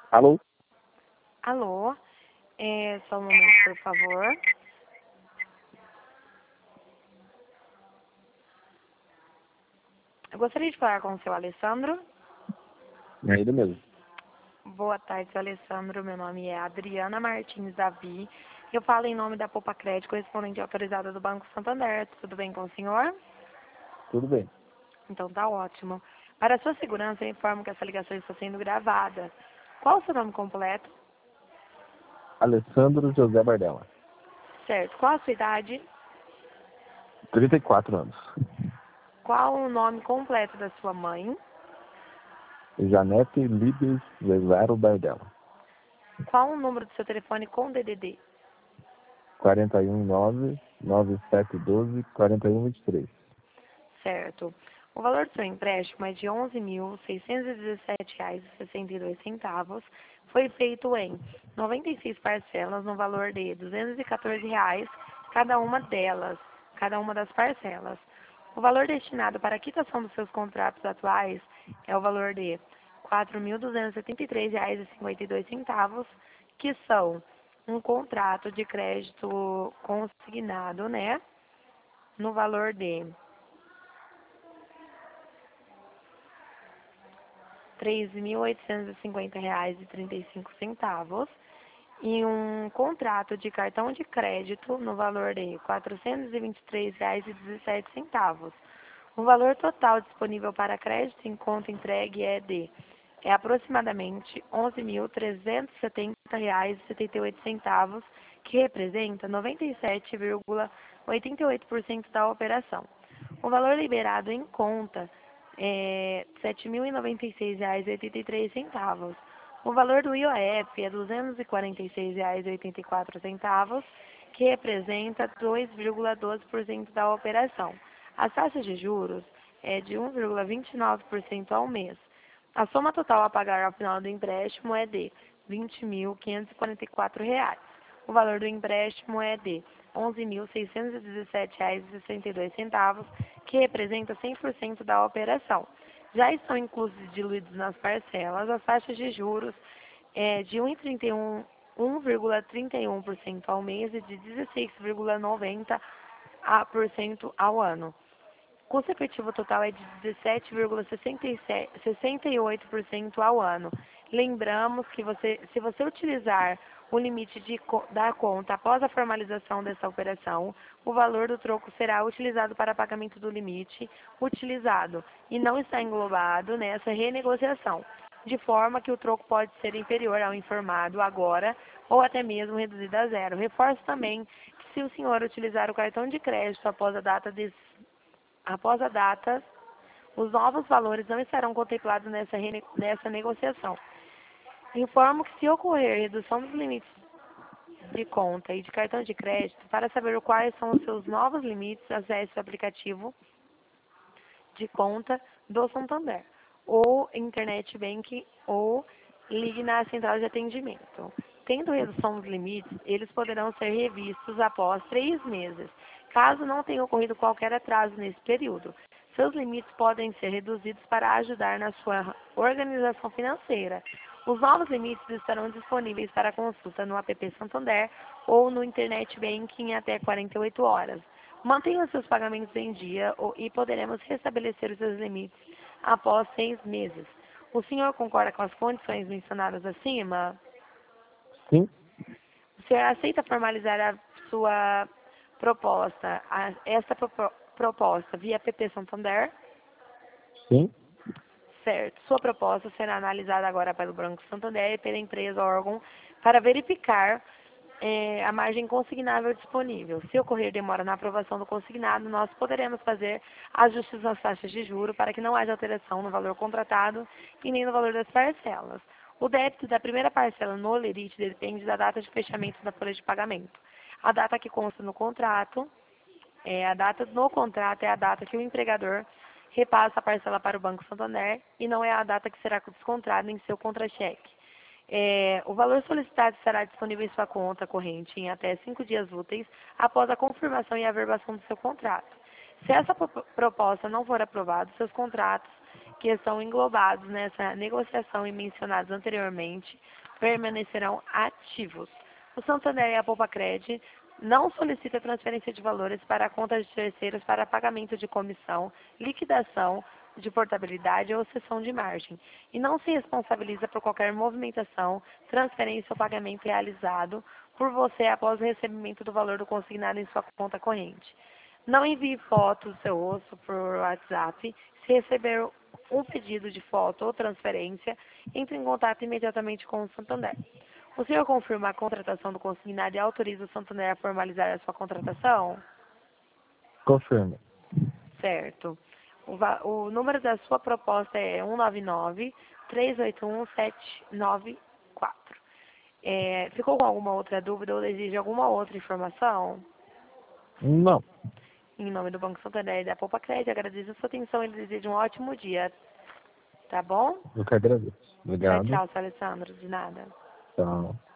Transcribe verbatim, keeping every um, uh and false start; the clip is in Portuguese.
Alô? Alô, é, só um momento, por favor. Eu gostaria de falar com o seu Alessandro. É ele mesmo. Boa tarde, seu Alessandro. Meu nome é Adriana Martins Davi. Eu falo em nome da Poupa Crédito, correspondente autorizada do Banco Santander. Tudo bem com o senhor? Tudo bem. Então tá ótimo. Para sua segurança, eu informo que essa ligação está sendo gravada. Qual o seu nome completo? Alessandro José Bardella. Certo. Qual a sua idade? trinta e quatro anos. Qual o nome completo da sua mãe? Janete Libes Cesaro Bardella. Qual o número do seu telefone com D D D? quarenta e um nove, nove sete um dois, quarenta e um vinte e três. Certo. O valor do seu empréstimo é de onze mil seiscentos e dezessete reais e sessenta e dois centavos. Foi feito em noventa e seis parcelas no valor de duzentos e quatorze reais cada uma delas, cada uma das parcelas. O valor destinado para a quitação dos seus contratos atuais é o valor de quatro mil duzentos e setenta e três reais e cinquenta e dois centavos, que são um contrato de crédito consignado, né, no valor de três mil oitocentos e cinquenta reais e trinta e cinco centavos e um contrato de cartão de crédito no valor de quatrocentos e vinte e três reais e dezessete centavos. O valor total disponível para crédito em conta entregue é de é aproximadamente onze mil trezentos e setenta reais e setenta e oito centavos, que representa noventa e sete vírgula oitenta e oito por cento da operação. O valor liberado em conta é sete mil e noventa e seis reais e oitenta e três centavos. O valor do I O F é duzentos e quarenta e seis reais e oitenta e quatro centavos, que representa dois vírgula doze por cento da operação. As taxas de juros é de um vírgula vinte e nove por cento ao mês. A soma total a pagar ao final do empréstimo é de vinte mil quinhentos e quarenta e quatro reais. O valor do empréstimo é de onze mil seiscentos e dezessete reais e sessenta e dois centavos, que representa cem por cento da operação. Já estão inclusos e diluídos nas parcelas as taxas de juros é, de um vírgula trinta e um por cento ao mês e de dezesseis vírgula noventa por cento ao ano. O custo efetivo total é de dezessete vírgula sessenta e oito por cento ao ano. Lembramos que você, se você utilizar o limite de, da conta após a formalização dessa operação, o valor do troco será utilizado para pagamento do limite utilizado e não está englobado nessa renegociação, de forma que o troco pode ser inferior ao informado agora ou até mesmo reduzido a zero. Reforço também que se o senhor utilizar o cartão de crédito após a data de Após a data, os novos valores não estarão contemplados nessa, nessa negociação. Informo que se ocorrer redução dos limites de conta e de cartão de crédito, para saber quais são os seus novos limites, acesse o aplicativo de conta do Santander, ou Internet Banking, ou ligue na central de atendimento. Tendo redução dos limites, eles poderão ser revistos após três meses, caso não tenha ocorrido qualquer atraso nesse período. Seus limites podem ser reduzidos para ajudar na sua organização financeira. Os novos limites estarão disponíveis para consulta no app Santander ou no Internet Banking em até quarenta e oito horas. Mantenha os seus pagamentos em dia e poderemos restabelecer os seus limites após seis meses. O senhor concorda com as condições mencionadas acima? Sim? O senhor aceita formalizar a sua proposta, a, esta pro, proposta via app Santander? Sim? Certo. Sua proposta será analisada agora pelo Banco Santander e pela empresa órgão para verificar é, a margem consignável disponível. Se ocorrer demora na aprovação do consignado, nós poderemos fazer ajustes nas taxas de juros para que não haja alteração no valor contratado e nem no valor das parcelas. O débito da primeira parcela no Lerite depende da data de fechamento da folha de pagamento. A data que consta no contrato, é, a data no contrato é a data que o empregador repassa a parcela para o Banco Santander e não é a data que será descontada em seu contra-cheque. É, o valor solicitado estará disponível em sua conta corrente em até cinco dias úteis após a confirmação e averbação do seu contrato. Se essa proposta não for aprovada, seus contratos que que estão englobados nessa negociação e mencionados anteriormente permanecerão ativos. O Santander e a Poupa-Cred não solicita transferência de valores para contas de terceiros para pagamento de comissão, liquidação de portabilidade ou cessão de margem, e não se responsabiliza por qualquer movimentação, transferência ou pagamento realizado por você após o recebimento do valor do consignado em sua conta corrente. Não envie foto do seu osso por WhatsApp. Se receber um pedido de foto ou transferência, entre em contato imediatamente com o Santander. O senhor confirma a contratação do consignado e autoriza o Santander a formalizar a sua contratação? Confirma. Certo. O, o número da sua proposta é um nove nove, três oito um, sete nove quatro. É, ficou com alguma outra dúvida ou exige alguma outra informação? Não. Em nome do Banco Santander e da Poupa-Cred, agradeço a sua atenção e desejo um ótimo dia. Tá bom? Eu que agradeço. Tchau, Obrigado. tchau, seu Alessandro. De nada. Tchau.